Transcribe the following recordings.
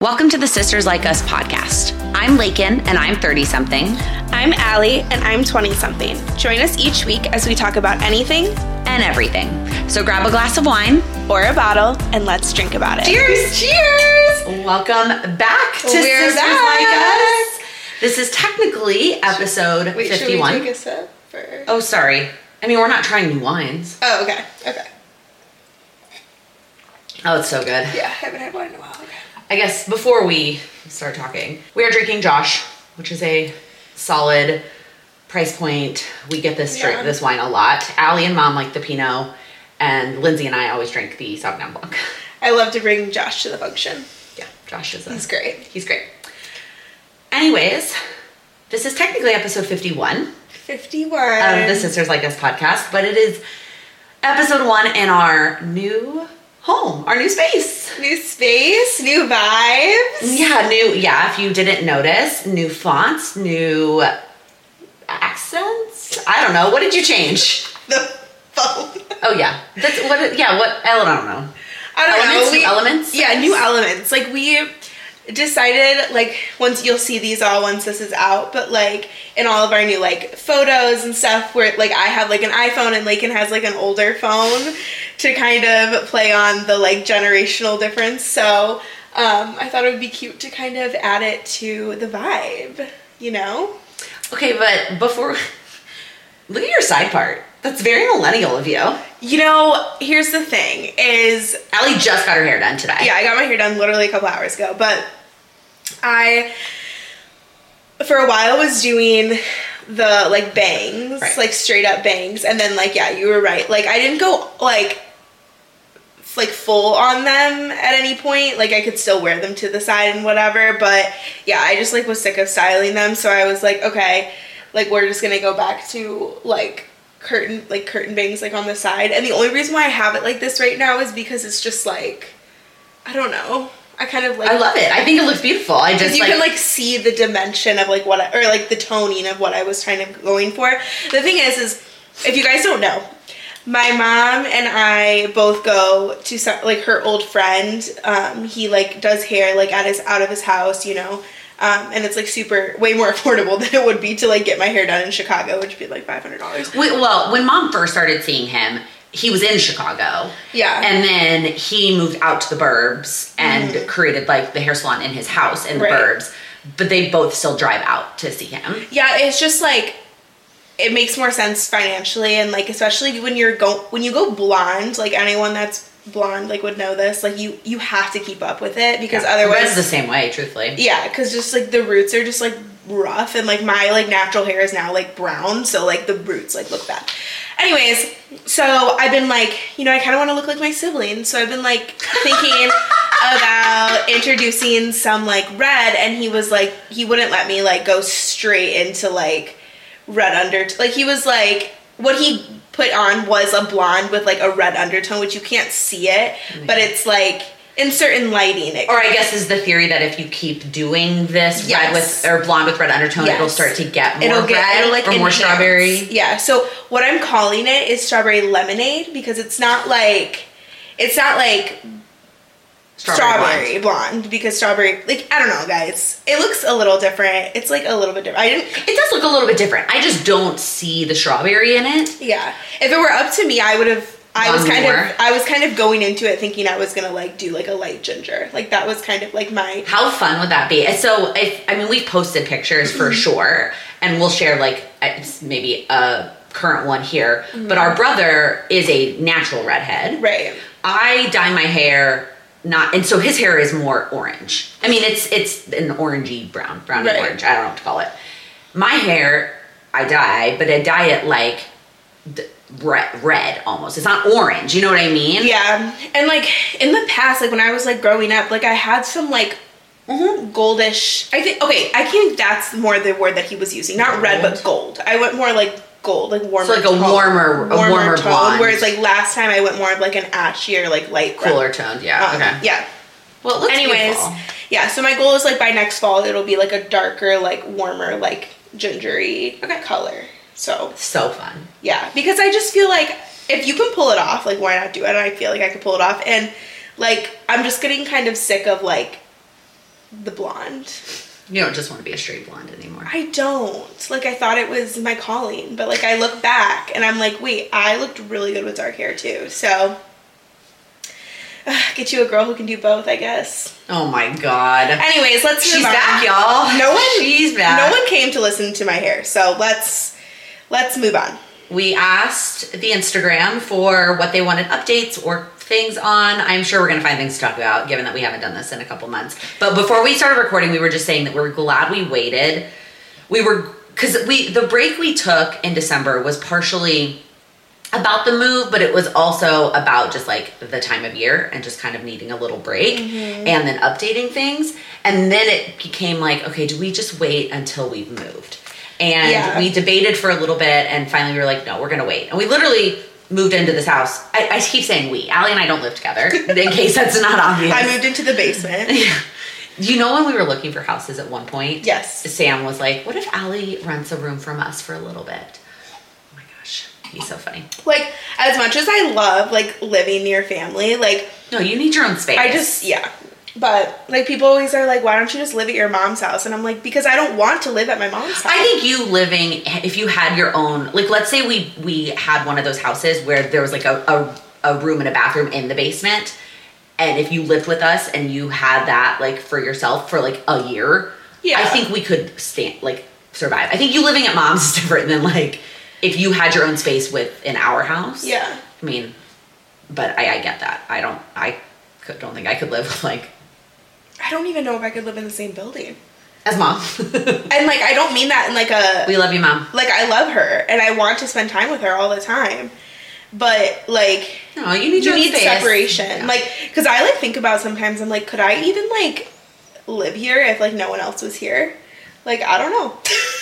Welcome to the Sisters Like Us podcast. I'm Lakin, and I'm 30-something. I'm Allie, and I'm 20-something. Join us each week as we talk about anything and everything. So grab a glass of wine or a bottle, and let's drink about it. Cheers! Cheers! Welcome back to Sisters Like Us. This is technically episode 51. Should we take a sip? Oh, sorry. I mean, we're not trying new wines. Oh, okay. Oh, it's so good. Yeah, I haven't had wine in a while. Okay. I guess before we start talking, we are drinking Josh, which is a solid price point. We get this wine a lot. Allie and Mom like the Pinot, and Lindsay and I always drink the Sauvignon Blanc. I love to bring Josh to the function. Yeah, Josh is He's great. He's great. Anyways, this is technically episode 51. 51. Of the Sisters Like Us podcast, but it is episode 1 in our new home, our new space. New space, new vibes. Yeah, if you didn't notice, new fonts, new accents. I don't know. What did you change? The phone. Oh, yeah. I don't know. New elements? Yeah, new elements. Like, we decided, like, once this is out, but, like, in all of our new, like, photos and stuff, where, like, I have, like, an iPhone and Lakin has, like, an older phone to kind of play on the, like, generational difference. So I thought it would be cute to kind of add it to the vibe, you know? Okay, but before, look at your side part. That's very millennial of you. You know, here's the thing is... Allie just got her hair done today. Yeah, I got my hair done literally a couple hours ago, but I, for a while, was doing the, like, bangs, right. Like, straight up bangs, and then, like, yeah, you were right. Like, I didn't go, like, full on them at any point. Like, I could still wear them to the side and whatever, but, yeah, I just, like, was sick of styling them, so I was like, okay, like, we're just gonna go back to, like, curtain bangs, like, on the side. And the only reason why I have it like this right now is because it's just, like, I don't know, I kind of, like, I love it. I think it looks beautiful. I just, you can, like, see the dimension of, like, like, the toning of what I was kind of going for. The thing is if you guys don't know, my mom and I both go to some, like, her old friend. He, like, does hair, like, out of his house, you know. And it's, like, way more affordable than it would be to, like, get my hair done in Chicago, which would be, like, $500. Well, when Mom first started seeing him, he was in Chicago. Yeah. And then he moved out to the burbs and created, like, the hair salon in his house in the burbs. But they both still drive out to see him. Yeah, it's just, like, it makes more sense financially. And, like, especially when you go blonde, like, anyone that's blonde, like, would know this, like, you have to keep up with it, because otherwise Red's the same way, truthfully. Yeah, because just, like, the roots are just, like, rough, and, like, my, like, natural hair is now, like, brown, so, like, the roots, like, look bad. Anyways, so I've been, like, you know, I kind of want to look like my siblings, so I've been, like, thinking about introducing some, like, red, and he was, like, he wouldn't let me, like, go straight into, like, red like, he was, like, what he put on was a blonde with, like, a red undertone, which you can't see it, but it's, like, in certain lighting. Or I guess is the theory that if you keep doing this red with, or blonde with red undertone, it'll start to get more red, or more strawberry. Yeah, so what I'm calling it is strawberry lemonade, because it's not like strawberry blonde, because strawberry, like, I don't know, guys. It looks a little different. It's, like, a little bit different. It does look a little bit different. I just don't see the strawberry in it. Yeah. If it were up to me, I was kind of going into it thinking I was gonna, like, do, like, a light ginger. Like, that was kind of, like, my... How fun would that be? So, we've posted pictures for sure, and we'll share, like, maybe a current one here, but our brother is a natural redhead. Right. I dye my hair... and so his hair is more orange. I mean, it's an orangey brown and orange. I don't know what to call it. My hair, I dye, but I dye it like red almost. It's not orange. You know what I mean? Yeah. And, like, in the past, like, when I was, like, growing up, like, I had some, like, goldish. I think that's more the word that he was using. Not gold. Red, but gold. I went more, like, gold, like, warmer. So, like, a warmer tone, blonde. Whereas, like, last time I went more of, like, an ashier, like, light brown. Cooler toned, yeah. Okay. Yeah. Well, it looks beautiful. Yeah, so my goal is, like, by next fall, it'll be, like, a darker, like, warmer, like, gingery color. So fun. Yeah, because I just feel like if you can pull it off, like, why not do it? And I feel like I could pull it off. And, like, I'm just getting kind of sick of, like, the blonde. You don't just want to be a straight blonde anymore. I don't. Like, I thought it was my calling, but like I look back and I'm like, wait, I looked really good with dark hair too. So get you a girl who can do both, I guess. Oh my God. Anyways, let's move on. She's back, y'all. She's back. No one came to listen to my hair, so let's move on. We asked the Instagram for what they wanted updates or things on. I'm sure we're going to find things to talk about, given that we haven't done this in a couple months. But before we started recording, we were just saying that we're glad we waited. Because the break we took in December was partially about the move, but it was also about just like the time of year and just kind of needing a little break and then updating things. And then it became like, okay, do we just wait until we've moved? And we debated for a little bit, and finally we were like, no, we're going to wait. And we literally moved into this house. I keep saying we. Allie and I don't live together, in case that's not obvious. I moved into the basement. You know, when we were looking for houses at one point, yes, Sam was like, what if Allie rents a room from us for a little bit? Oh my gosh, he's so funny. Like, as much as I love, like, living near family, like... No, you need your own space. But, like, people always are like, why don't you just live at your mom's house? And I'm like, because I don't want to live at my mom's house. I think you living, if you had your own, like, let's say we had one of those houses where there was, like, a room and a bathroom in the basement, and if you lived with us and you had that, like, for yourself for, like, a year, I think we could survive. I think you living at mom's is different than, like, if you had your own space within our house. Yeah. I mean, but I get that. I don't think I could live, like... I don't even know if I could live in the same building. As mom. And, like, I don't mean that in, like, a... We love you, Mom. Like, I love her, and I want to spend time with her all the time. But, like... No, you need separation. Yeah. Like, because I, like, think about sometimes, I'm like, could I even, like, live here if, like, no one else was here? Like, I don't know.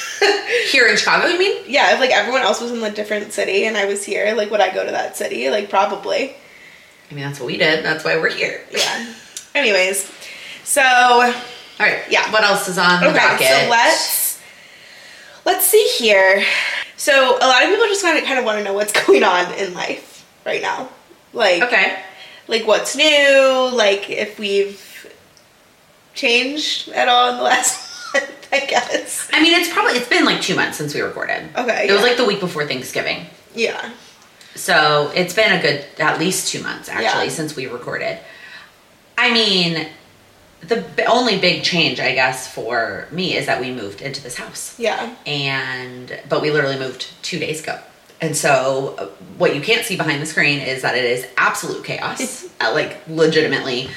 Here in Chicago, you mean? Yeah, if, like, everyone else was in a different city and I was here, like, would I go to that city? Like, probably. I mean, that's what we did. That's why we're here. Yeah. Anyways... So, all right. Yeah. What else is on the docket? So let's see here. So a lot of people just kind of want to know what's going on in life right now. Like, like what's new? Like if we've changed at all in the last month, I guess. I mean, it's been like 2 months since we recorded. Okay. It was like the week before Thanksgiving. Yeah. So it's been a good at least 2 months actually since we recorded. I mean. The only big change, I guess, for me is that we moved into this house. Yeah. But we literally moved 2 days ago. And so what you can't see behind the screen is that it is absolute chaos. Like, legitimately,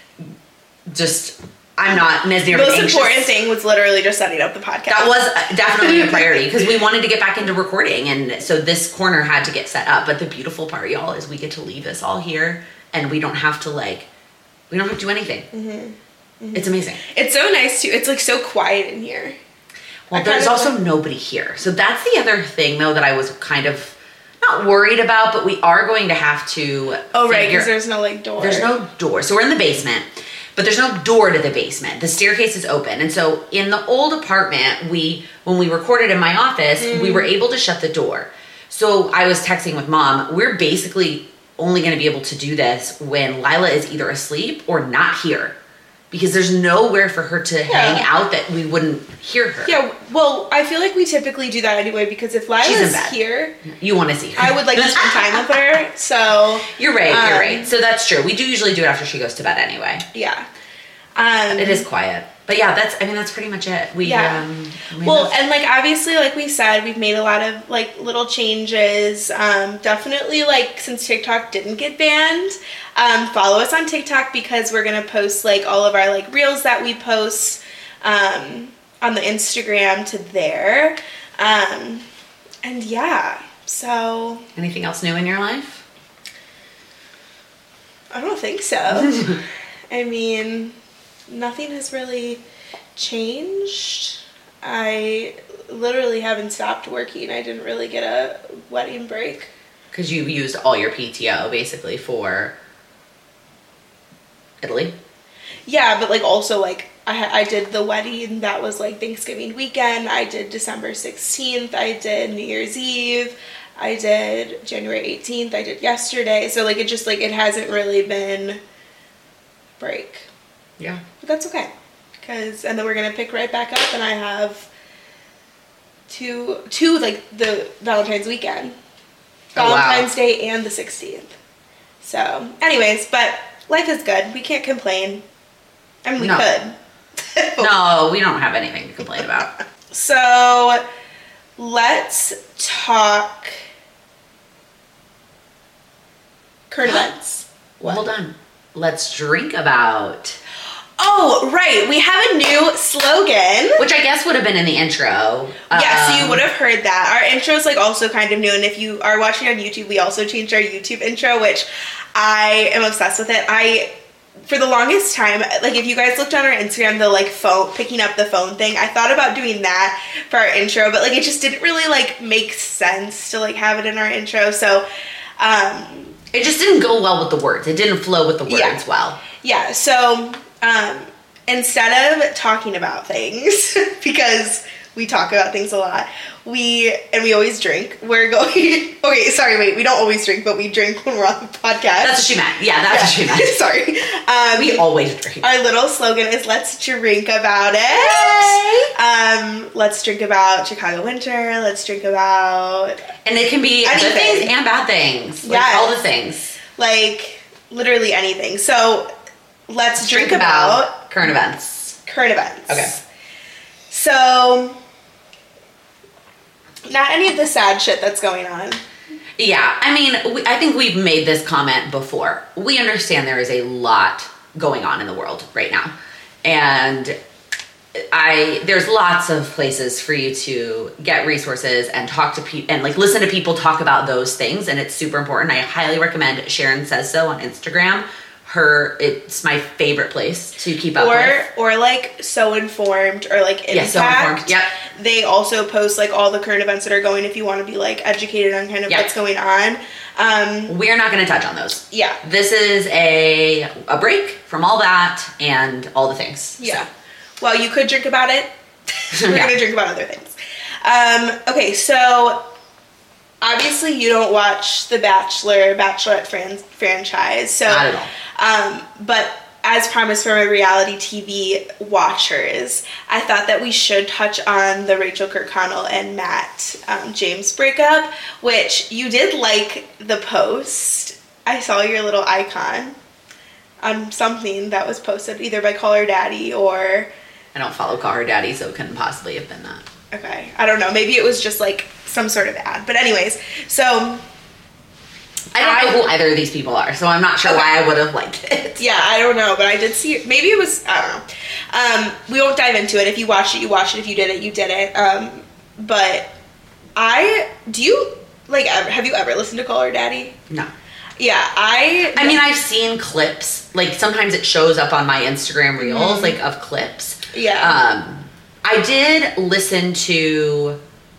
just, I'm not near The most important thing was literally just setting up the podcast. That was definitely a priority because we wanted to get back into recording. And so this corner had to get set up. But the beautiful part, y'all, is we get to leave this all here. And we don't have to, do anything. Mm-hmm. Mm-hmm. It's amazing. It's so nice too. It's like so quiet in here. Well, there's also nobody here. So that's the other thing though that I was kind of not worried about, but we are going to have to right, because there's no like door. There's no door. So we're in the basement, but there's no door to the basement. The staircase is open. And so in the old apartment, when we recorded in my office, we were able to shut the door. So I was texting with Mom, we're basically only going to be able to do this when Lila is either asleep or not here. Because there's nowhere for her to hang out that we wouldn't hear her. Yeah, well, I feel like we typically do that anyway because if Lila's here... You want to see her. I would like to spend time with her, so... You're right. So that's true. We do usually do it after she goes to bed anyway. Yeah. It is quiet. But yeah, that's pretty much it. Well, and like obviously, like we said, we've made a lot of like little changes. Definitely, like since TikTok didn't get banned, follow us on TikTok because we're gonna post like all of our like reels that we post on the Instagram to there. And yeah, so anything else new in your life? I don't think so. I mean, nothing has really changed. I literally haven't stopped working. I didn't really get a wedding break. Because you used all your PTO basically for Italy? Yeah, but like also like I did the wedding that was like Thanksgiving weekend. I did December 16th. I did New Year's Eve. I did January 18th. I did yesterday. So like it just like it hasn't really been break. Yeah. But that's okay. and then we're gonna pick right back up, and I have two like the Valentine's weekend, Valentine's Day and the 16th. So, anyways, but life is good. We can't complain. I mean, we could. No, we don't have anything to complain about. So, let's talk current events. Well, hold on. Let's drink about. Oh, right. We have a new slogan. Which I guess would have been in the intro. Yeah, so you would have heard that. Our intro is like also kind of new, and if you are watching on YouTube, we also changed our YouTube intro, which I am obsessed with it. For the longest time, like if you guys looked on our Instagram, the like phone, picking up the phone thing, I thought about doing that for our intro, but like it just didn't really like make sense to like have it in our intro. So, it just didn't go well with the words. It didn't flow with the words well. Yeah, so instead of talking about things, because we talk about things a lot, we always drink. We're going, okay, sorry, wait, we don't always drink, but we drink when we're on the podcast. That's what she meant. Yeah, that's what she meant. Sorry. We always drink. Our little slogan is let's drink about it. Yay! Let's drink about Chicago winter. Let's drink about... And it can be good things and bad things. Like all the things. Like, literally anything. So, let's drink about... Current events. Current events. Okay. So... Not any of the sad shit that's going on. Yeah, I mean, I think we've made this comment before. We understand there is a lot going on in the world right now. And there's lots of places for you to get resources and talk to people and like listen to people talk about those things. And it's super important. I highly recommend Sharon Says So on Instagram. It's my favorite place to keep up with. Or like So Informed or like Impact. Yeah, So Informed. Yep. They also post like all the current events that are going if you want to be like educated on kind of what's going on. We're not going to touch on those. Yeah. This is a break from all that and all the things. Yeah. So. Well, you could drink about it. We're going to drink about other things. Okay, so obviously you don't watch the Bachelorette franchise. So, not at all. But as promised for my reality TV watchers, I thought that we should touch on the Rachel Kirkconnell and Matt James breakup, which you did like the post. I saw your little icon on something that was posted either by Call Her Daddy or... I don't follow Call Her Daddy, so it couldn't possibly have been that. Okay. I don't know. Maybe it was just like some sort of ad. But anyways, so... I don't know who either of these people are, so I'm not sure why I would have liked it. Yeah, I don't know, but I did see it. Maybe it was, I don't know. We won't dive into it. If you watched it, you watched it. If you did it, you did it. But have you ever listened to Call Her Daddy? No. Yeah, I mean, I've seen clips. Like, sometimes it shows up on my Instagram Reels, like, of clips. Yeah. I did listen to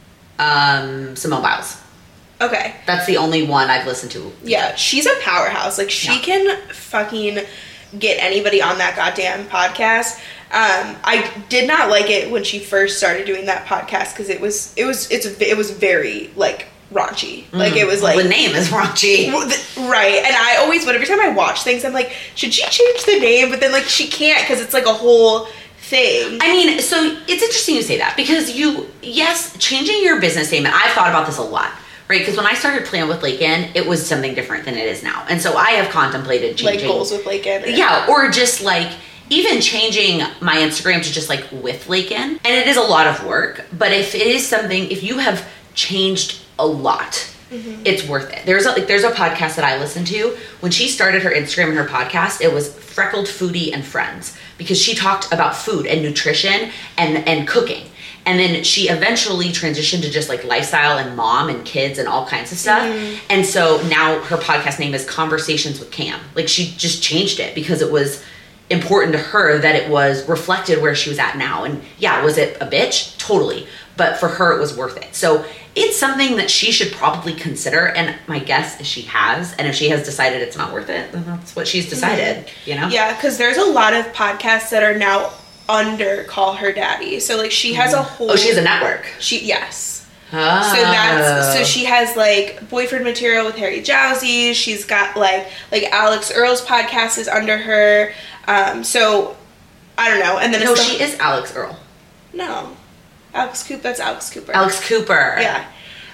Simone Biles. Okay. That's the only one I've listened to. Yeah, she's a powerhouse. Like, she can fucking get anybody on that goddamn podcast. I did not like it when she first started doing that podcast because it was very, like, raunchy. Like, it was like... the name is raunchy. Right. And I always, but every time I watch things, I'm like, should she change the name? But then, like, she can't because it's, like, a whole thing. I mean, so it's interesting you say that because changing your business name, and I've thought about this a lot. Right, because when I started playing with Lakin, it was something different than it is now. And so I have contemplated changing... Like goals with Lakin? Yeah, or just like even changing my Instagram to just like with Lakin. And it is a lot of work, but if you have changed a lot, it's worth it. There's a podcast that I listened to. When she started her Instagram and her podcast, it was Freckled Foodie and Friends because she talked about food and nutrition and cooking. And then she eventually transitioned to just like lifestyle and mom and kids and all kinds of stuff. And so now her podcast name is Conversations with Cam. Like she just changed it because it was important to her that it was reflected where she was at now. And yeah, was it a bitch? Totally. But for her, it was worth it. So it's something that she should probably consider. And my guess is she has. And if she has decided it's not worth it, then that's what she's decided, you know? Yeah, because there's a lot of podcasts that are now under Call Her Daddy. So like she has a whole... Oh, she has a network. Yes. Oh. So she has like Boyfriend Material with Harry Jowsey. She's got like Alex Earl's podcast is under her. So I don't know. And then No, she is Alex Earl. No. That's Alex Cooper. Alex Cooper. Yeah.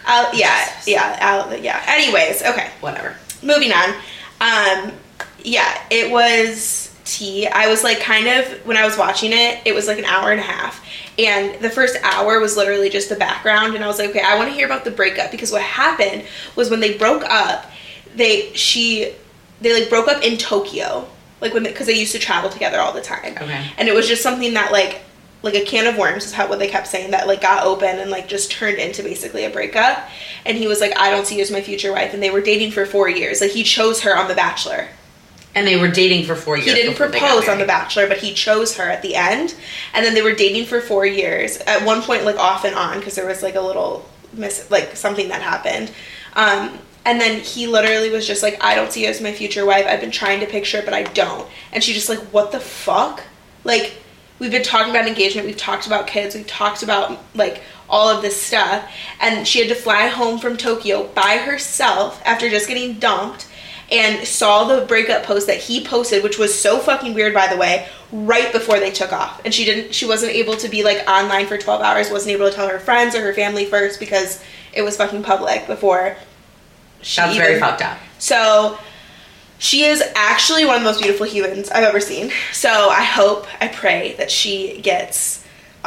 Yeah. Anyways, okay. Whatever. Moving on. Yeah, it was tea. I was like kind of, when I was watching it, it was like an hour and a half. And the first hour was literally just the background. And I was like, okay, I want to hear about the breakup. Because what happened was when they broke up, they like broke up in Tokyo. Like because they used to travel together all the time. Okay. And it was just something that like a can of worms is what they kept saying, that like got open and like just turned into basically a breakup. And he was like, I don't see you as my future wife. And they were dating for 4 years. Like he chose her on The Bachelor. And they were dating for 4 years. He didn't propose on The Bachelor, but he chose her at the end. And then they were dating for 4 years. At one point, like off and on, because there was like a little something that happened. And then he literally was just like, I don't see you as my future wife. I've been trying to picture it, but I don't. And she just like, what the fuck? Like, we've been talking about engagement. We've talked about kids. We've talked about like all of this stuff. And she had to fly home from Tokyo by herself after just getting dumped, and saw the breakup post that he posted, which was so fucking weird, by the way, right before they took off. And she wasn't able to be like online for 12 hours, wasn't able to tell her friends or her family first because it was fucking public before. That's very fucked up. So she is actually one of the most beautiful humans I've ever seen. So I pray that she gets,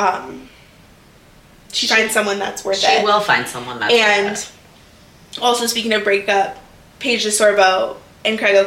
she finds someone that's worth it. She will find someone that's worth it. And also, speaking of breakup, Paige DeSorbo and Craig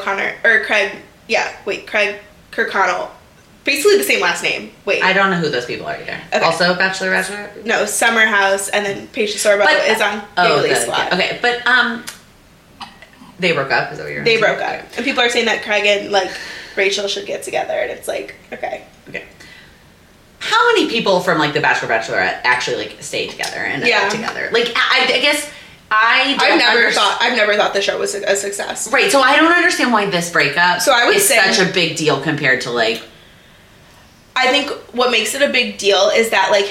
Kirkconnell, basically the same last name. Wait, I don't know who those people are either. Okay. Also Bachelor? No, Summer House, and then Paige DeSorbo is on Bailey's Squad. Okay, but they broke up. Is that what you're saying? They broke up, and people are saying that Craig and like Rachel should get together, and it's like, okay. How many people from like The Bachelor, Bachelorette actually like stay together and are together? Like, I guess. I've never thought the show was a success. Right, so I don't understand why this breakup is such a big deal compared to like. I think what makes it a big deal is that like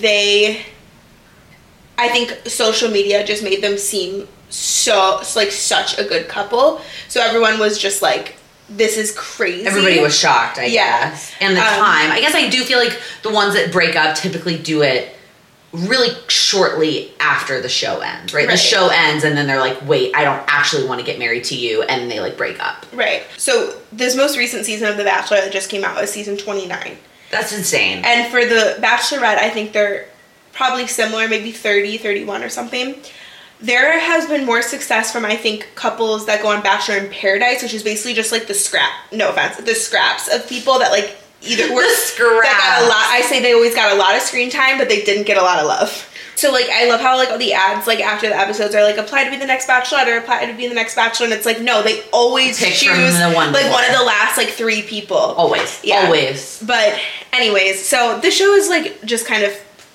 I think social media just made them seem so like such a good couple. So everyone was just like, this is crazy. Everybody was shocked, I guess. And the time. I guess I do feel like the ones that break up typically do it really shortly after the show ends, right? The show ends and then they're like, wait, I don't actually want to get married to you, and they like break up. Right. So this most recent season of The Bachelor that just came out is season 29. That's insane. And for The Bachelorette, I think they're probably similar, maybe 30, 31 or something. There has been more success from, I think, couples that go on Bachelor in Paradise, which is basically just like the scraps of people that like either were that got a lot. I say they always got a lot of screen time, but they didn't get a lot of love. So like, I love how like all the ads like after the episodes are like, apply to be the next Bachelorette or apply to be the next Bachelor, and it's like, no, they always choose one of the last like 3 people. Always. But anyways, so the show is like just kind of.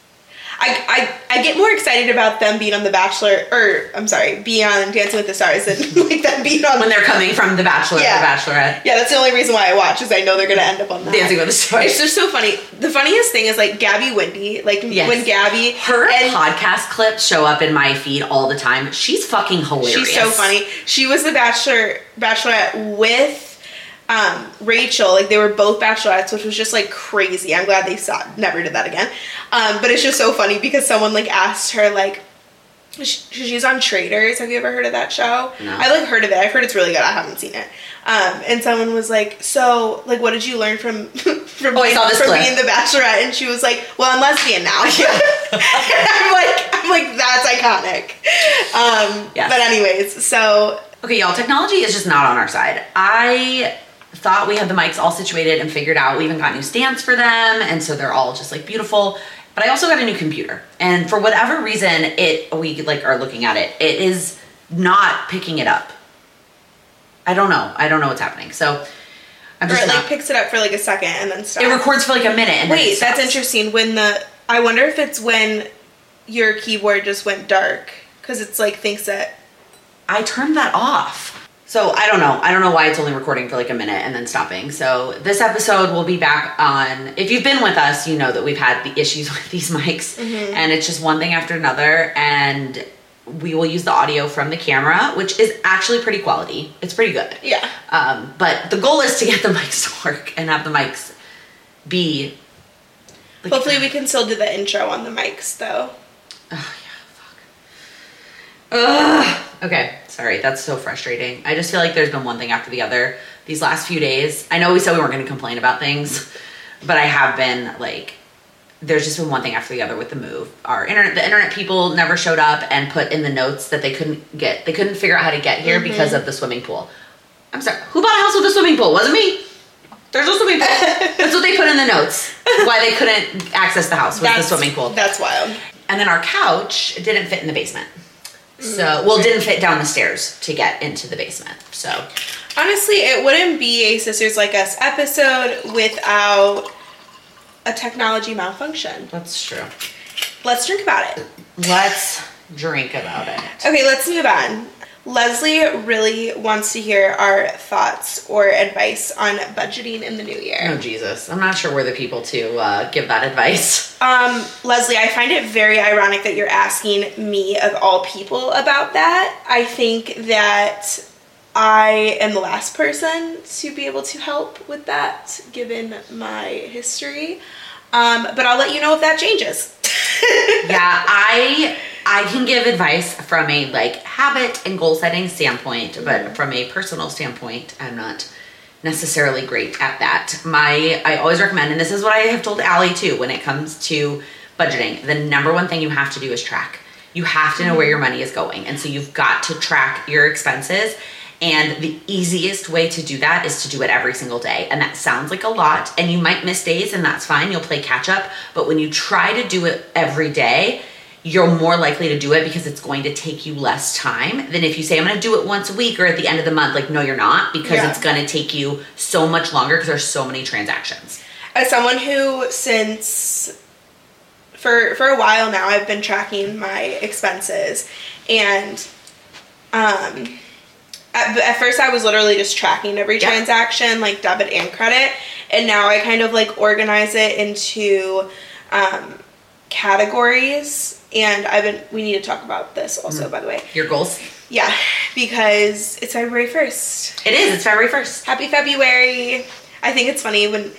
I get more excited about them being on The Bachelor, being on Dancing with the Stars than like them being on... When they're coming from The Bachelor or The Bachelorette. Yeah, that's the only reason why I watch, is I know they're going to end up on that. Dancing with the Stars. It's just so funny. The funniest thing is like Gabby Windey, like when Gabby... Her podcast clips show up in my feed all the time. She's fucking hilarious. She's so funny. She was the Bachelorette with... Rachel, like they were both bachelorettes, which was just like crazy. I'm glad they never did that again. But it's just so funny because someone like asked her like, she's on Traitors. Have you ever heard of that show? No. I like heard of it. I've heard it's really good. I haven't seen it. And someone was like, so like, what did you learn from being the Bachelorette? And she was like, well, I'm lesbian now. And I'm like, that's iconic. But anyways, so. Okay, y'all, technology is just not on our side. I thought we had the mics all situated and figured out. We even got new stands for them, and so they're all just like beautiful. But I also got a new computer, and for whatever reason, we like are looking at it. It is not picking it up. I don't know what's happening. So I'm just like picks it up for like a second and then stops. It records for like a minute and then it stops. That's interesting. I wonder if it's when your keyboard just went dark, because it's like thinks that. I turned that off. So I don't know why it's only recording for like a minute and then stopping. So this episode will be back on. If you've been with us, you know that we've had the issues with these mics, and it's just one thing after another. And we will use the audio from the camera, which is actually pretty quality. It's pretty good. Yeah. But the goal is to get the mics to work and have the mics be. Like, hopefully we can still do the intro on the mics though. Oh yeah, fuck. Ugh. Okay, sorry, that's so frustrating. I just feel like there's been one thing after the other these last few days. I know we said we weren't going to complain about things, but I have been like, there's just been one thing after the other with the move. The internet people never showed up and put in the notes that they couldn't figure out how to get here because of the swimming pool. I'm sorry, who bought a house with a swimming pool? Wasn't me. There's no swimming pool. That's what they put in the notes. Why they couldn't access the house was the swimming pool. That's wild. And then our couch didn't fit in the basement. So, didn't fit down the stairs to get into the basement. So, honestly, it wouldn't be a Sisters Like Us episode without a technology malfunction. That's true. Let's drink about it. Let's drink about it. Okay, let's move on. Leslie really wants to hear our thoughts or advice on budgeting in the new year. Oh, Jesus. I'm not sure we're the people to give that advice. Leslie, I find it very ironic that you're asking me, of all people, about that. I think that I am the last person to be able to help with that, given my history. But I'll let you know if that changes. Yeah, I can give advice from a habit and goal setting standpoint, but from a personal standpoint, I'm not necessarily great at that. I always recommend, and this is what I have told Allie too, when it comes to budgeting, the number one thing you have to do is track. You have to know where your money is going. And so you've got to track your expenses. And the easiest way to do that is to do it every single day. And that sounds like a lot, and you might miss days, and that's fine. You'll play catch up. But when you try to do it every day, you're more likely to do it because it's going to take you less time than if you say, I'm going to do it once a week or at the end of the month. No, you're not, because it's going to take you so much longer because there's so many transactions. As someone who, for a while now, I've been tracking my expenses, and at first I was literally just tracking every transaction, debit and credit, and now I kind of organize it into categories. And we need to talk about this also, by the way. Your goals? Yeah, because it's February 1st. It is. It's February 1st. Happy February. I think it's funny when,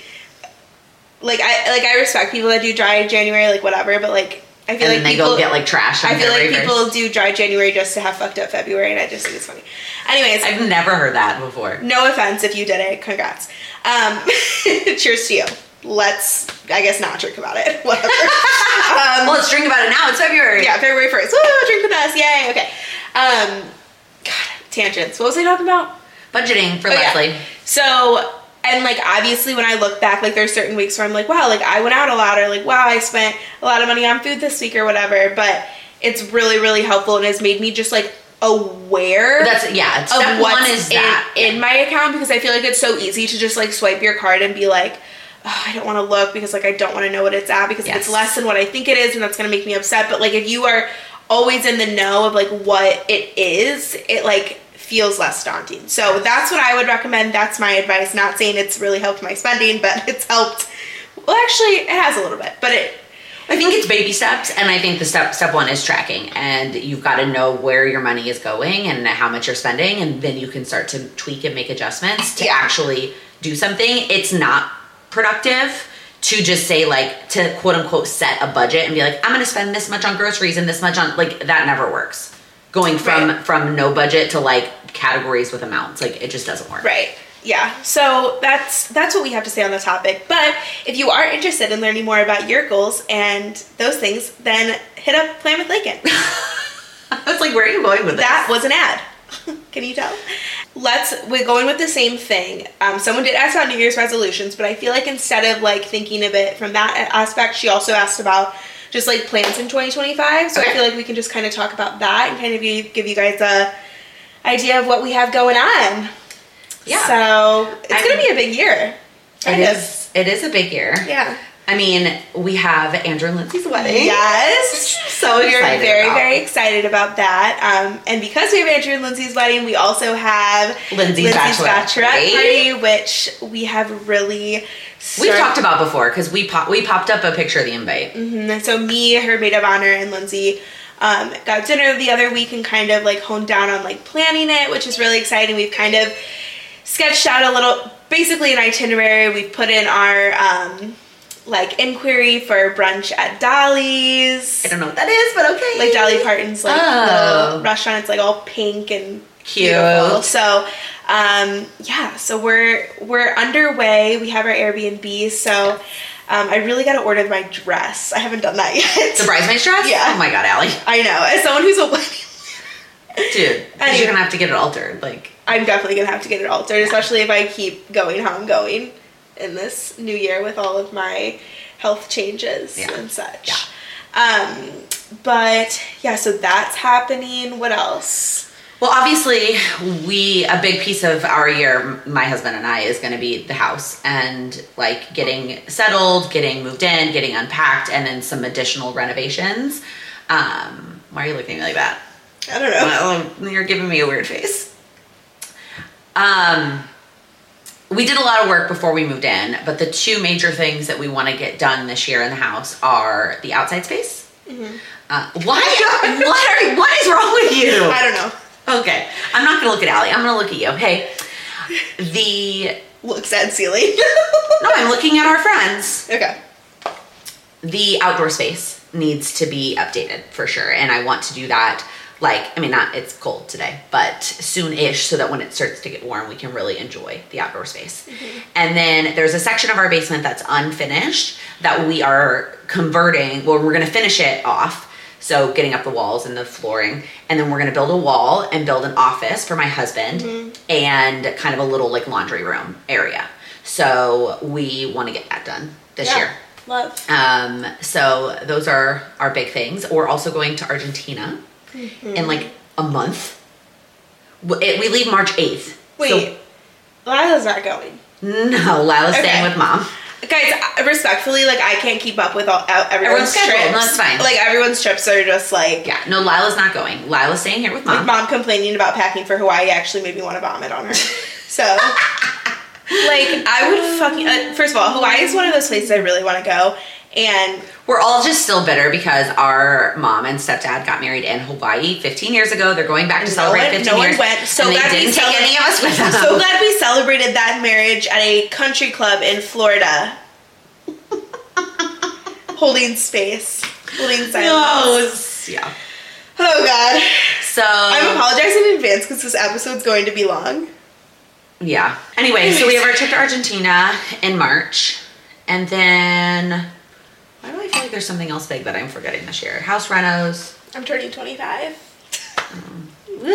I respect people that do dry January, whatever, but I feel and then people, they go get trash. I feel people do dry January just to have fucked up February, and I just think it's funny. Anyways, I've never heard that before. No offense if you did it. Congrats. Cheers to you. Let's, I guess, not drink about it. Whatever. Well, let's drink about it now. It's February. Yeah, February 1st. Woo, drink with us. Yay. Okay. God, tangents. What was I talking about? Budgeting for Leslie. Yeah. So, and obviously when I look back, there's certain weeks where I'm wow, I went out a lot, or wow, I spent a lot of money on food this week or whatever, but it's really, really helpful and has made me just aware step one is that in my account, because I feel it's so easy to just swipe your card and be oh, I don't want to look because I don't want to know what it's at, because if it's less than what I think it is, and that's going to make me upset. But if you are always in the know of what it is, it feels less daunting. So that's what I would recommend. That's my advice. Not saying it's really helped my spending, but it's helped. Well, actually, it has a little bit, but I think it's baby steps, and I think the step one is tracking, and you've got to know where your money is going and how much you're spending, and then you can start to tweak and make adjustments to actually do something. It's not productive to just say to quote unquote set a budget and be I'm going to spend this much on groceries and this much on that never works. Going from no budget to categories with amounts, it just doesn't work. Right. Yeah. So that's what we have to say on the topic. But if you are interested in learning more about your goals and those things, then hit up Plan with Lincoln. I was where are you going with this? That was an ad. Can you tell? We're going with the same thing. Someone did ask about New Year's resolutions, but I feel instead of thinking of it from that aspect, she also asked about just plans in 2025. So I feel we can just kind of talk about that and kind of give you guys a idea of what we have going on. Yeah. So it's going to be a big year. It is a big year. Yeah. I mean, we have Andrew and Lindsay's wedding. Yes. So we're very excited about that. And because we have Andrew and Lindsay's wedding, we also have Lindsay's bachelorette party, which we have really... We've talked about before, because we popped up a picture of the invite. Mm-hmm. So me, her maid of honor, and Lindsay got dinner the other week and kind of honed down on planning it, which is really exciting. We've kind of sketched out a little basically an itinerary. We put in our like inquiry for brunch at Dolly's. I don't know what that is, but okay. Like Dolly Parton's like little restaurant. It's like all pink and cute. Beautiful. So yeah, so we're underway. We have our Airbnb, so I really got to order my dress. I haven't done that yet. The bridesmaid's dress? Yeah. Oh my god, Allie. I know. As someone who's a wedding dude, anyway, you're gonna have to get it altered. Like, I'm definitely gonna have to get it altered, especially if I keep going how I'm going in this new year with all of my health changes and such. Yeah. But yeah, so that's happening. What else? Well, obviously, a big piece of our year, my husband and I, is going to be the house and like getting settled, getting moved in, getting unpacked, and then some additional renovations. Why are you looking at me like that? I don't know. Well, you're giving me a weird face. We did a lot of work before we moved in, but the two major things that we want to get done this year in the house are the outside space. Mm-hmm. What is wrong with you? I don't know. Okay, I'm not gonna look at Allie. I'm gonna look at you. Hey, looks at ceiling. No, I'm looking at our friends. Okay. The outdoor space needs to be updated for sure, and I want to do that. It's cold today, but soon-ish, so that when it starts to get warm, we can really enjoy the outdoor space. Mm-hmm. And then there's a section of our basement that's unfinished that we are converting. Well, we're gonna finish it off. So getting up the walls and the flooring, and then we're gonna build a wall and build an office for my husband and kind of a little like laundry room area. So we want to get that done this year. Love. So those are our big things. We're also going to Argentina in like a month. We leave March 8th. Wait, Lila's not going. No, Lila's staying with mom. Guys, respectfully, like, I can't keep up with everyone's trips. No, that's fine. Like, everyone's trips are just like... Yeah, no, Lila's not going. Lila's staying here with mom. Like, mom complaining about packing for Hawaii actually made me want to vomit on her. So, like, I would fucking... first of all, Hawaii is one of those places I really want to go. And... We're all just still bitter because our mom and stepdad got married in Hawaii 15 years ago. They're going back to celebrate 15 years. No one went. So and they didn't take any of us with them. So glad we celebrated that marriage at a country club in Florida. Holding space. Holding silence. No, yeah. Oh, God. So... I'm apologizing in advance because this episode's going to be long. Yeah. Anyway, so we have our trip to Argentina in March. And then... Why do I feel like there's something else big that I'm forgetting this year? House renos. I'm turning 25. Woohoo!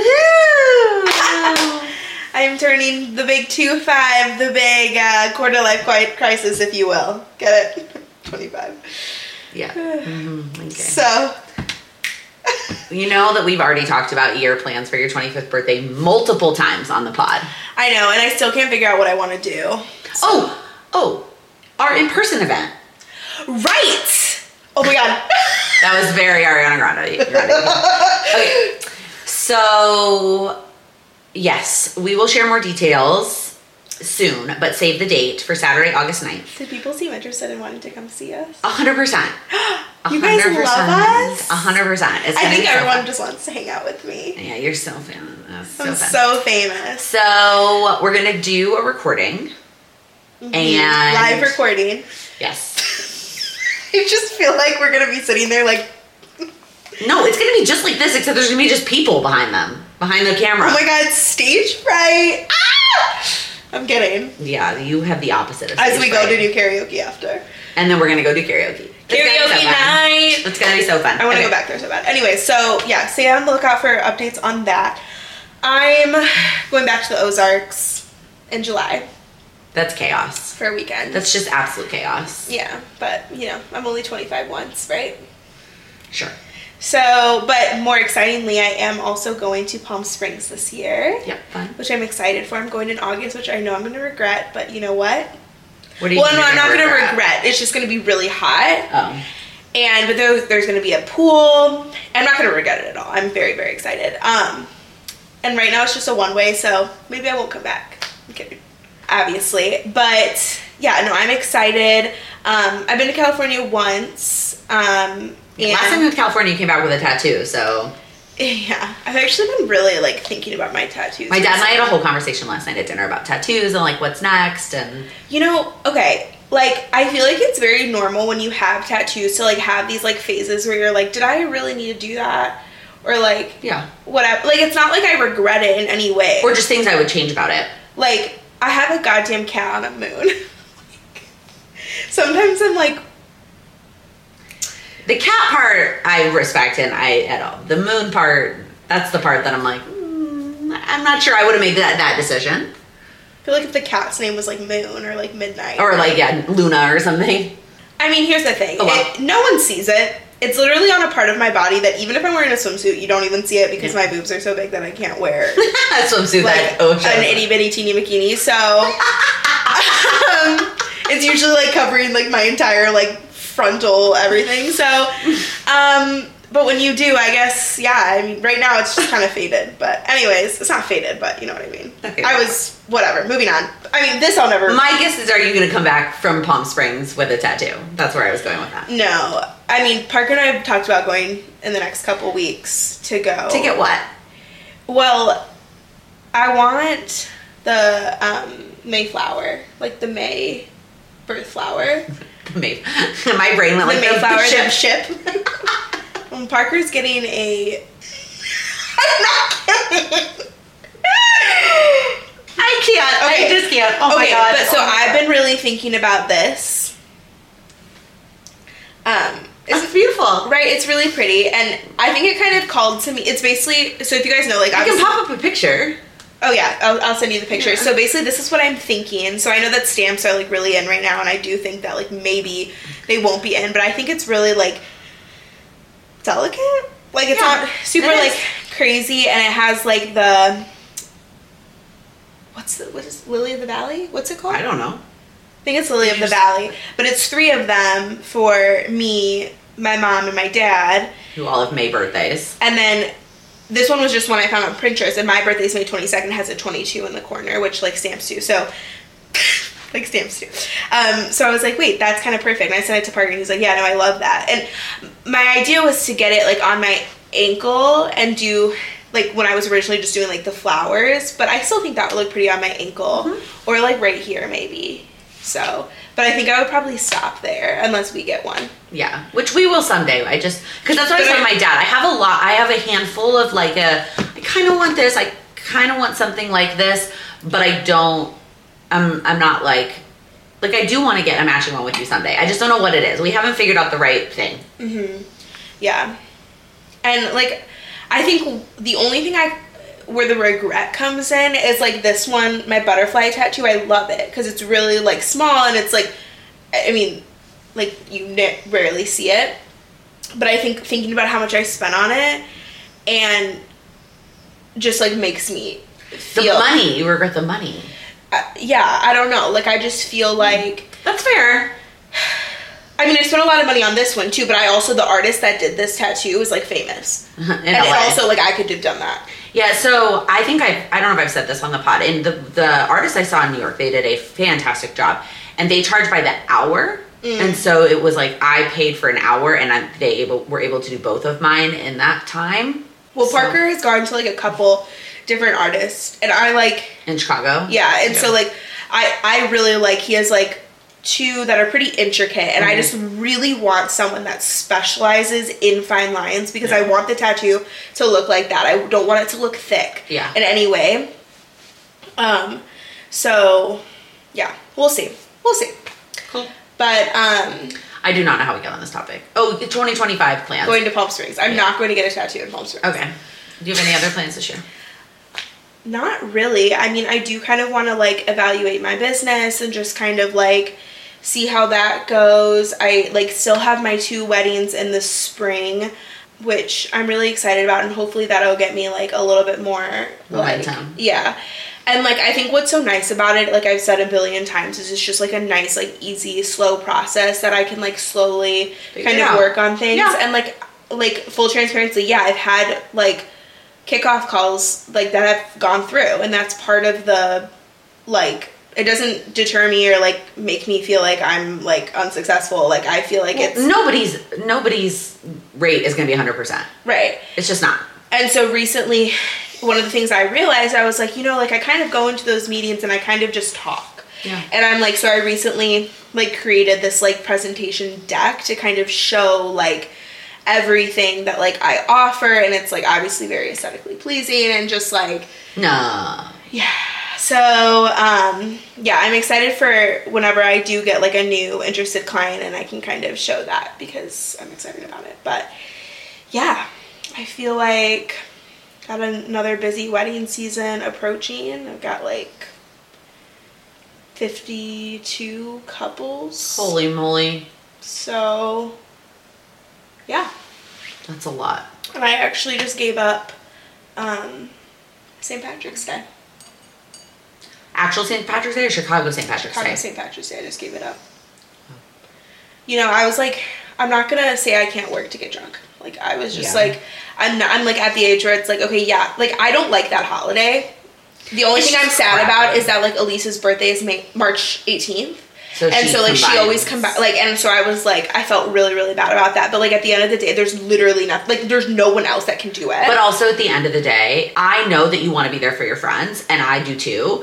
I'm turning the big 2-5, the big quarter life crisis, if you will. Get it? 25. Yeah. Mm-hmm. Okay. So. You know that we've already talked about year plans for your 25th birthday multiple times on the pod. I know, and I still can't figure out what I want to do. So. Oh, our in-person event. Right! Oh my god. That was very Ariana Grande. Okay. So, yes, we will share more details soon, but save the date for Saturday, August 9th. Did people seem interested in wanting to come see us? 100%. You guys love us? 100%. I think everyone just wants to hang out with me. Yeah, you're so famous. I'm so famous. So, we're going to do a recording. Mm-hmm. And live recording. Yes. I just feel like we're gonna be sitting there like... No, it's gonna be just like this, except there's gonna be just people behind them. Behind the camera. Oh my god, stage fright! Ah! I'm kidding. Yeah, you have the opposite of stage fright. As we go to do karaoke after. And then we're gonna go do karaoke. Karaoke night! It's gonna be so fun. I wanna go back there so bad. Anyway, so yeah, stay on the lookout for updates on that. I'm going back to the Ozarks in July. That's chaos. For a weekend. That's just absolute chaos. Yeah, but, you know, I'm only 25 once, right? Sure. So, but more excitingly, I am also going to Palm Springs this year. Yep, fun. Which I'm excited for. I'm going in August, which I know I'm going to regret, but you know what? What are you I'm not going to regret. It's just going to be really hot. Oh. But there's going to be a pool. I'm not going to regret it at all. I'm very, very excited. And right now it's just a one-way, so maybe I won't come back. I'm kidding. Obviously, but yeah, no, I'm excited. I've been to California once. And last time you went to California, you came back with a tattoo, so Yeah, I've actually been really like thinking about my tattoos. My dad and I had a whole conversation last night at dinner about tattoos and like what's next and okay, like I feel like it's very normal when you have tattoos to like have these like phases where you're like, did I really need to do that? Or like whatever. Like it's not like I regret it in any way. Or just things I would change about it. Like I have a goddamn cat on a moon. Sometimes I'm like, the cat part I respect and at all. The moon part, that's the part that I'm like, I'm not sure I would have made that decision. I feel like if the cat's name was like Moon or like Midnight. Or like, Luna or something. I mean, here's the thing. No one sees it. It's literally on a part of my body that even if I'm wearing a swimsuit, you don't even see it because my boobs are so big that I can't wear a swimsuit like an itty bitty teeny bikini. So it's usually like covering like my entire like frontal everything. So but when you do, I guess, I mean, right now it's just kind of faded. But anyways, it's not faded, but you know what I mean. Okay, whatever, moving on. I mean, this I'll never... My guess is, are you going to come back from Palm Springs with a tattoo? That's where I was going with that. No. I mean, Parker and I have talked about going in the next couple weeks to go. To get what? Well, I want the Mayflower. Like the May birth flower. My brain went like the Mayflower, the ship. When Parker's getting a... I'm not kidding. I can't. Okay. I just can't. Oh my god. But so I've been really thinking about this. It's beautiful. Right, it's really pretty. And I think it kind of called to me. It's basically... So if you guys know, like... I can pop up a picture. Oh yeah, I'll send you the picture. Yeah. So basically this is what I'm thinking. So I know that stamps are like really in right now, and I do think that like maybe they won't be in, but I think it's really like delicate. Like it's not super like crazy, and it has like the what is Lily of the Valley? What's it called? I don't know. I think it's Lily of the Valley. But it's 3 of them for me, my mom, and my dad. Who all have May birthdays. And then this one was just one I found on Pinterest, and my birthday's May 22nd, has a 22 in the corner, which like stamps do. So like stamps do. So I was like, wait, that's kind of perfect. And I sent it to Parker, and he's like, yeah, no, I love that. And my idea was to get it like on my ankle and do like when I was originally just doing like the flowers, but I still think that would look pretty on my ankle or like right here maybe. So, but I think I would probably stop there unless we get one. Yeah, which we will someday. Because that's what I told my dad. I have a handful of like I kind of want this. I kind of want something like this, but I don't. I'm not like I do want to get a matching one with you someday. I just don't know what it is. We haven't figured out the right thing. Yeah, and like I think the only thing where the regret comes in is like this one, my butterfly tattoo. I love it because it's really like small, and it's like, I mean, like you rarely see it, but I think thinking about how much I spent on it and just like makes me feel the money. You regret the money. Yeah, I don't know. Like I just feel like that's fair. I mean, I spent a lot of money on this one too, but the artist that did this tattoo is like famous, and also like I could have done that. Yeah, so I think I don't know if I've said this on the pod. And the artist I saw in New York, they did a fantastic job, and they charged by the hour. And so it was like I paid for an hour, and they were able to do both of mine in that time. Well, so. Parker has gone to like a couple different artists, and I like in Chicago. Yeah, and so like I really like he has like 2 that are pretty intricate, and I just really want someone that specializes in fine lines because I want the tattoo to look like that. I don't want it to look thick in any way. So yeah, we'll see. Cool. But I do not know how we got on this topic. Oh, the 2025 plans. Going to Palm Springs. I'm not going to get a tattoo in Palm Springs. Okay. Do you have any other plans this year? Not really. I mean, I do kind of want to like evaluate my business and just kind of like see how that goes. I like still have my 2 weddings in the spring, which I'm really excited about, and hopefully that'll get me like a little bit more momentum. Yeah. And like I think what's so nice about it, like I've said a billion times, is it's just like a nice, like easy, slow process that I can like slowly kind of work on things. Yeah. And like full transparency, I've had like kickoff calls like that have gone through, and that's part of the like it doesn't deter me or like make me feel like I'm like unsuccessful. Like I feel like it's nobody's rate is going to be 100%. Right. It's just not. And so recently, one of the things I realized, I was like, you know, like I kind of go into those meetings and I kind of just talk. Yeah. And I'm like, so I recently like created this like presentation deck to kind of show like everything that like I offer, and it's like obviously very aesthetically pleasing and just like Nah. yeah. So yeah, I'm excited for whenever I do get like a new interested client and I can kind of show that because I'm excited about it. But yeah, I feel like got another busy wedding season approaching. I've got like 52 couples. Holy moly. So yeah. That's a lot. And I actually just gave up St. Patrick's Day. Actual St. Patrick's Day or Chicago St. Patrick's Chicago Day? St. Patrick's Day. I just gave it up. You know, I was like, I'm not gonna say I can't work to get drunk. Like, I was just like, I'm like at the age where it's like, okay, yeah, like I don't like that holiday. The only thing I'm sad about is that like Elisa's birthday is March 18th. So and so like she always come back, like, and so I was like, I felt really, really bad about that. But like at the end of the day, there's literally nothing, like there's no one else that can do it. But also at the end of the day, I know that you want to be there for your friends, and I do too.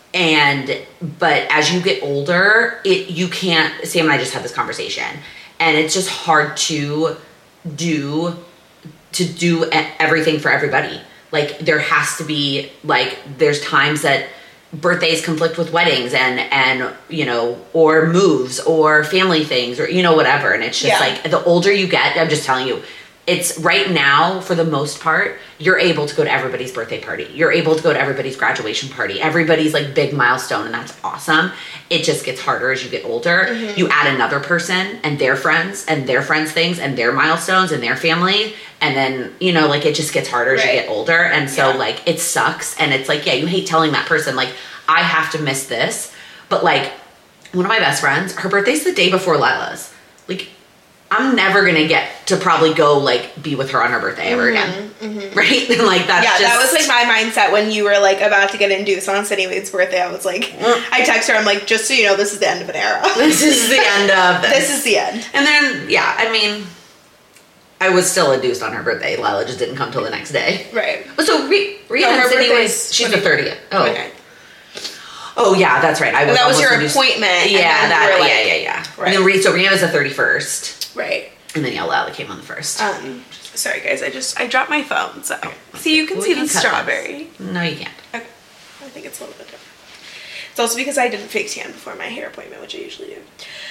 But as you get older, you can't. Sam and I just had this conversation, and it's just hard to do everything for everybody. Like there has to be like there's times that birthdays conflict with weddings and you know, or moves or family things or you know, whatever, and it's just like the older you get, I'm just telling you, it's right now for the most part you're able to go to everybody's birthday party, you're able to go to everybody's graduation party, everybody's like big milestone, and that's awesome. It just gets harder as you get older. Mm-hmm. You add another person and their friends things and their milestones and their family, and then you know, like it just gets harder as you get older. And so like it sucks, and it's like, yeah, you hate telling that person like I have to miss this, but like one of my best friends, her birthday's the day before Lila's. Like I'm never gonna get to probably go like be with her on her birthday ever again. Mm-hmm. Right? And like that's just, that was like my mindset when you were like about to get induced on Cindy Wade's birthday. I was like, I text her, I'm like, just so you know, this is the end of an era. This is the end of this. This is the end. And then yeah, I mean, I was still induced on her birthday. Lila just didn't come till the next day. Right. So Rita and Cindy was, she's the 30th. Oh. 29th. Oh yeah, that's right. I was. That was your appointment. Yeah, that. Like, yeah. Right. And then so Rita was the 31st. Right. And then Lila came on the 1st. Sorry guys, I dropped my phone. So see, you can see the strawberry. This. No, you can't. Okay. I think it's a little bit different. It's also because I didn't fake tan before my hair appointment, which I usually do.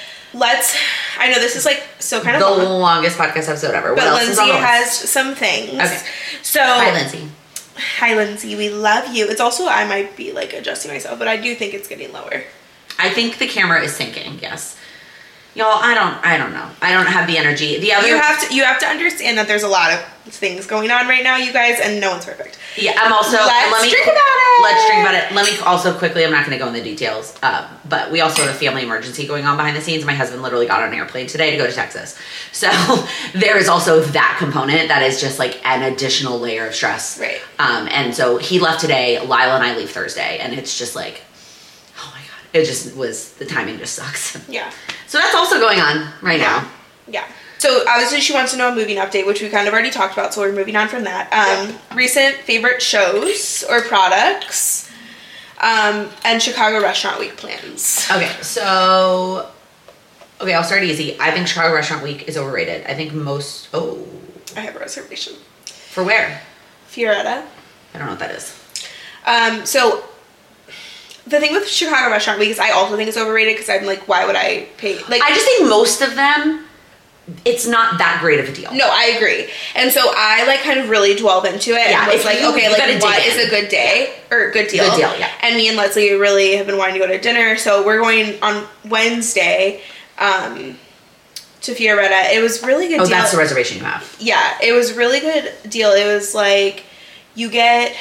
I know this is like so kind of the longest podcast episode ever. But Lindsay has some things. Okay. So hi, Lindsay. Hi, Lindsay. We love you. It's also, I might be like adjusting myself, but I do think it's getting lower. I think the camera is sinking. Yes. Y'all, I don't know. I don't have the energy. The other you have to understand that there's a lot of things going on right now, you guys, and no one's perfect. Yeah, I'm also. Let's drink about it. Let's drink about it. Let me also quickly. I'm not going to go into details, but we also have a family emergency going on behind the scenes. My husband literally got on an airplane today to go to Texas, so there is also that component that is just like an additional layer of stress. Right. And so he left today. Lila and I leave Thursday, and it's just like, oh my god, it just was the timing just sucks. Yeah. So that's also going on right now. Yeah. So obviously she wants to know a moving update, which we kind of already talked about, so we're moving on from that. Recent favorite shows or products, and Chicago Restaurant Week plans. Okay, I'll start easy. I think Chicago Restaurant Week is overrated. I think I have a reservation. For where? Fioretta. I don't know what that is. So the thing with Chicago Restaurant Week is I also think it's overrated because I'm like, why would I pay? Like, I just think most of them, it's not that great of a deal. No, I agree. And so I like kind of really dwelled into it. Yeah, and was like, okay, like what is a good day or good deal? Good deal, yeah. And me and Leslie really have been wanting to go to dinner, so we're going on Wednesday to Fioretta. It was really good deal. Oh, that's the reservation you have. Yeah, it was really good deal. It was like you get.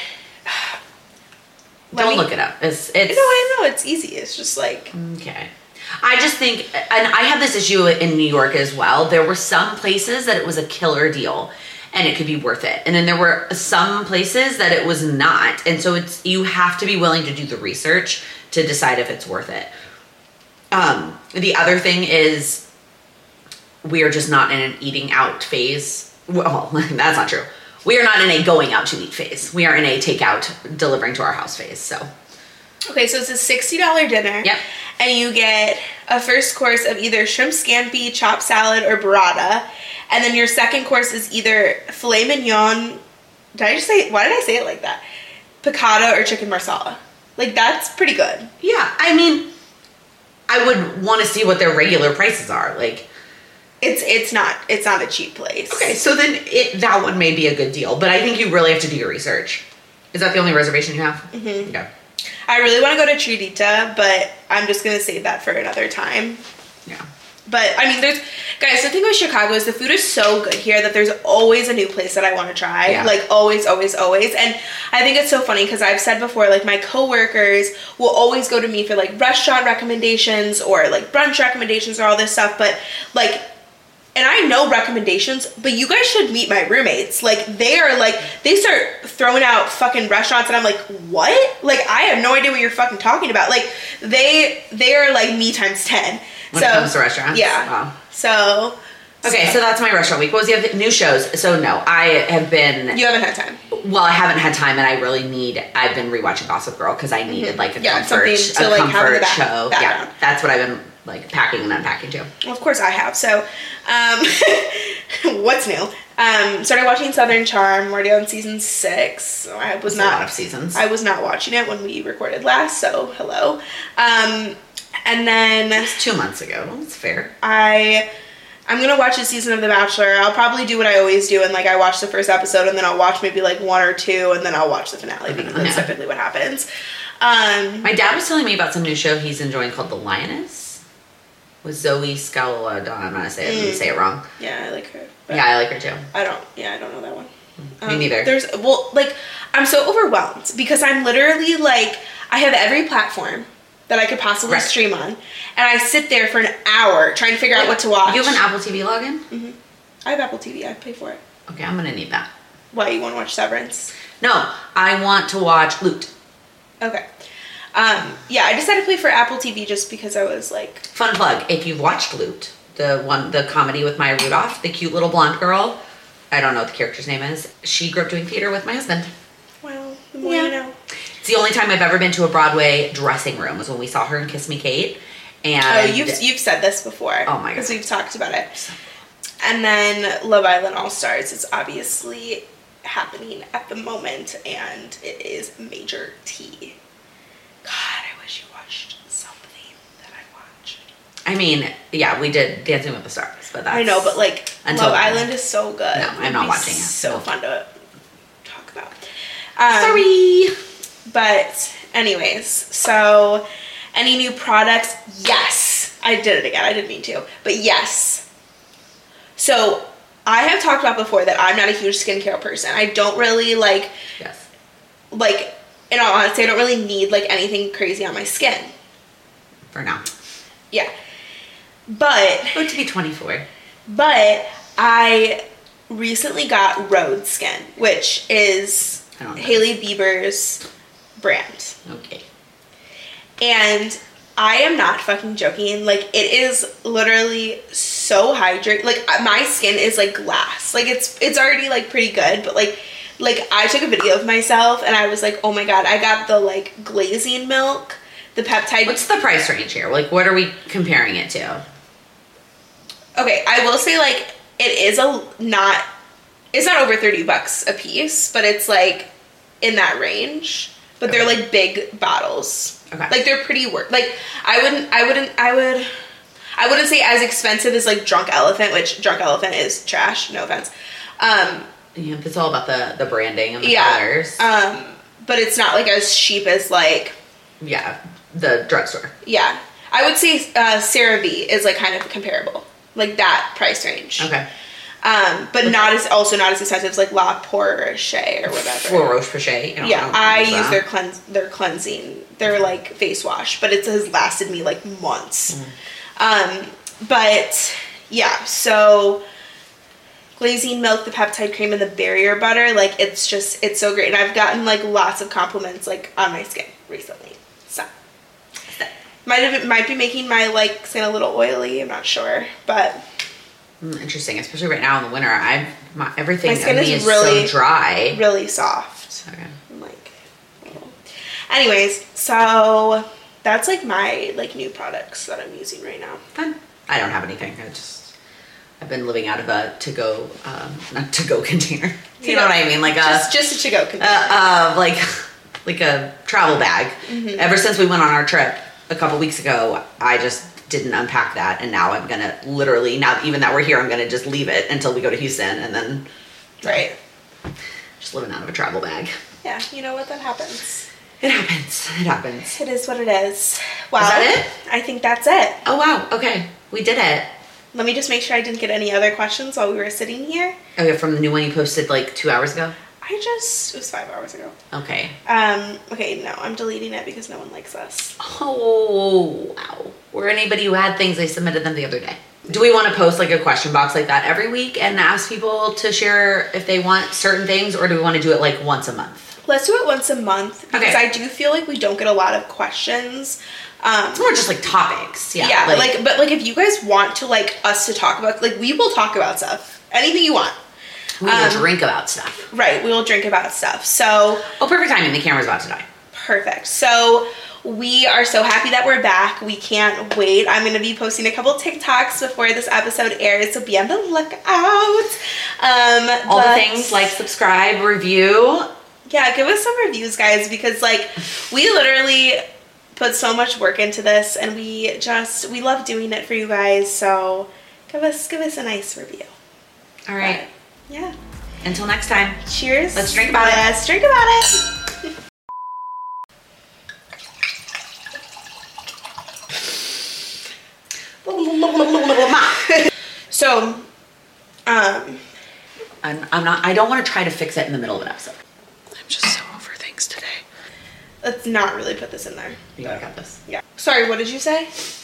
Don't look it up. It's. No, I know it's easy. It's just like okay. I just think, and I have this issue in New York as well. There were some places that it was a killer deal, and it could be worth it, and then there were some places that it was not. And so you have to be willing to do the research to decide if it's worth it. The other thing is, we are just not in an eating out phase. Well, that's not true. We are not in a going out to eat phase. We are in a takeout, delivering to our house phase, so. Okay, so it's a $60 dinner. Yep. And you get a first course of either shrimp scampi, chopped salad, or burrata. And then your second course is either filet mignon. Why did I say it like that? Piccata or chicken marsala. Like, that's pretty good. Yeah, I mean, I would want to see what their regular prices are. Like, it's not a cheap place. okay, so then that one may be a good deal, but I think you really have to do your research. Is that the only reservation you have? Mm-hmm. Okay. I really want to go to Tridita, but I'm just going to save that for another time. Yeah. But, I mean, guys, the thing with Chicago is the food is so good here that there's always a new place that I want to try. Yeah. Like, always, always, always. And I think it's so funny because I've said before, like, my coworkers will always go to me for, like, restaurant recommendations or, like, brunch recommendations or all this stuff. But, like, and I know recommendations, but you guys should meet my roommates. Like, they start throwing out fucking restaurants, and I'm like, what? Like, I have no idea what you're fucking talking about. Like, they are, like, me times 10. When it comes to restaurants? Yeah. Wow. So. Okay, so that's my restaurant week. What was the other new shows? So, no, I have been... You haven't had time. Well, I haven't had time, and I really I've been rewatching Gossip Girl because I needed, like, a comfort something to, like, have in the show. background. Yeah, that's what I've been, like, packing and unpacking, too. Well, of course I have. So, what's new? Started watching Southern Charm. We're already on season 6. I was not... a lot of seasons. I was not watching it when we recorded last, so hello. And then... It was 2 months ago. That's fair. I'm going to watch a season of The Bachelor. I'll probably do what I always do, and, like, I watch the first episode, and then I'll watch maybe, like, 1 or 2, and then I'll watch the finale, because that's typically what happens. My dad was telling me about some new show he's enjoying called The Lioness with Zoe Scaladon. I'm going to say it wrong. Yeah, I like her. Yeah, I like her, too. I don't know that one. Me neither. I'm so overwhelmed because I'm literally, like, I have every platform that I could possibly stream on, and I sit there for an hour trying to figure out what to watch. You have an Apple TV login? Mm-hmm. I have Apple TV. I pay for it. Okay, I'm gonna need that. Why, you want to watch Severance? No, I want to watch Loot. Okay. Yeah, I decided to pay for Apple TV just because I was like... Fun plug, if you've watched Loot, the comedy with Maya Rudolph, the cute little blonde girl, I don't know what the character's name is, she grew up doing theater with my husband. Well, the more you know. It's the only time I've ever been to a Broadway dressing room was when we saw her in Kiss Me Kate. And you've said this before. Oh my god. Because we've talked about it. And then Love Island All Stars is obviously happening at the moment, and it is major tea. God, I wish you watched something that I watched. I mean, yeah, we did Dancing with the Stars, but that's... I know, but like, Love Island is so good. No, I'm not watching it. So fun to talk about. Sorry! But anyways, so any new products? Yes. I did it again. I didn't mean to. But yes. So I have talked about before that I'm not a huge skincare person. I don't really like... Yes. Like, in all honesty, I don't really need like anything crazy on my skin. For now. Yeah. But... Going to be 24. But I recently got Rhode Skin, which is Hailey Bieber's brand. Okay. And I am not fucking joking. Like, it is literally so hydrated. Like, my skin is like glass. Like, it's already like pretty good, but like I took a video of myself and I was like, oh my god, I got the like glazing milk, the peptide. What's the price range here? Like, what are we comparing it to? Okay, I will say, like, it's not over $30 a piece, but it's like in that range. But they're like big bottles. Okay. Like, they're pretty like, I wouldn't say as expensive as like Drunk Elephant, which Drunk Elephant is trash, no offense. Yeah, it's all about the branding and the colors. But it's not like as cheap as like... Yeah, the drugstore. Yeah. I would say CeraVe is like kind of comparable. Like that price range. Okay. But not as expensive as like La Porsche or whatever. For Roche-Posay. I use their cleansing, their like face wash, but it has lasted me like months. But yeah, so glazing milk, the peptide cream, and the barrier butter, like it's so great. And I've gotten like lots of compliments like on my skin recently. So might be making my like skin a little oily, I'm not sure, but Interesting, especially right now in the winter. Everything My skin in me is is really, so dry. really soft. Okay. I'm like, anyways, so that's like my like new products that I'm using right now. Fun. I don't have anything. I've been living out of a not to-go container. You know what I mean? Like just a to-go container. Like a travel bag. Mm-hmm. Ever since we went on our trip a couple weeks ago, I just didn't unpack that, and now I'm gonna literally, now even that we're here, I'm gonna just leave it until we go to Houston, and then right, just living out of a travel bag. Yeah, you know what, that happens. It happens. It is what it is. Wow. Is that it? I think that's it. Oh wow, okay, we did it. Let me just make sure I didn't get any other questions while we were sitting here. Oh yeah, from the new one you posted like 2 hours ago? It was 5 hours ago. Okay. Okay, no, I'm deleting it because no one likes us. Oh, wow. Or anybody who had things, they submitted them the other day. Do we want to post like a question box like that every week and ask people to share if they want certain things, or do we want to do it like once a month? Let's do it once a month because Okay. I do feel like we don't get a lot of questions. It's more just like topics. Yeah. Yeah, but if you guys want to like us to talk about, like, we will talk about stuff. Anything you want. We will drink about stuff. Right, we will drink about stuff. So Oh, perfect timing. The camera's about to die. perfect. So we are so happy that we're back. We can't wait. I'm going to be posting a couple TikToks before this episode airs, so be on the lookout. All the things like subscribe, review. Yeah, give us some reviews, guys, because like we literally put so much work into this, and we love doing it for you guys. So give us a nice review. All right. But, yeah. Until next time. Cheers. Let's drink about it. Let's drink about it. So, I don't want to try to fix it in the middle of an episode. I'm just so over things today. Let's not really put this in there. You gotta cut this. Yeah. Sorry, what did you say?